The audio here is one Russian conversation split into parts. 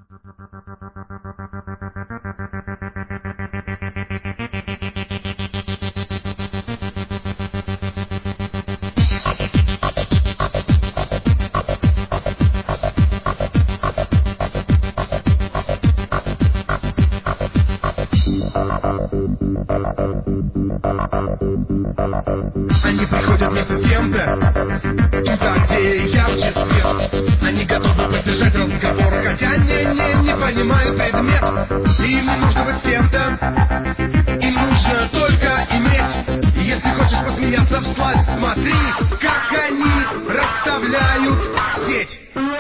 Они приходят вместе с кем-то туда, где ярче свет. Они готовы поддержать разговор, хотя не понимают предмет. Им не нужно быть с кем-то, им нужно только иметь. И если хочешь посмеяться всласть, смотри, как они расставляют сеть.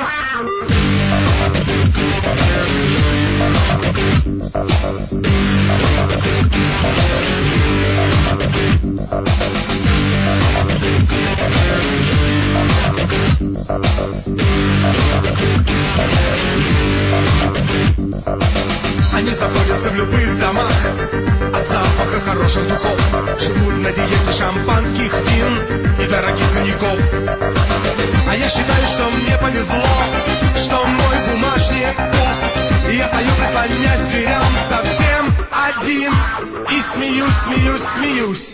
Они заботятся в любых домах от запаха хороших духов. Живут на диете шампанских вин и дорогих коньяков. А я считаю, что мне повезло, что мой бумажник пуст. И я стою, прислонясь к дверям, совсем один. И смеюсь, смеюсь, смеюсь.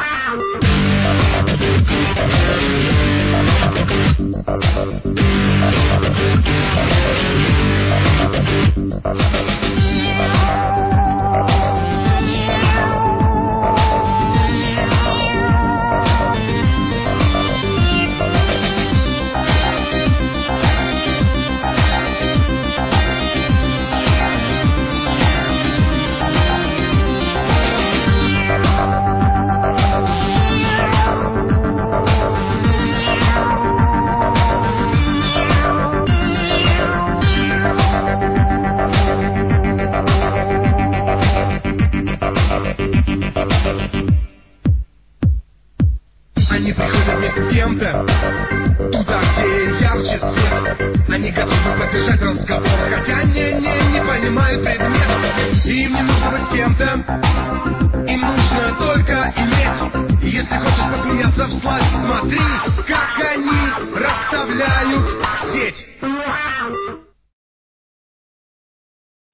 Они приходят вместе с кем-то туда, где ярче свет. Они готовы поддержать разговор, хотя не понимают предмет. Им не нужно быть с кем-то, им нужно только иметь. И если хочешь посмеяться всласть, смотри, как они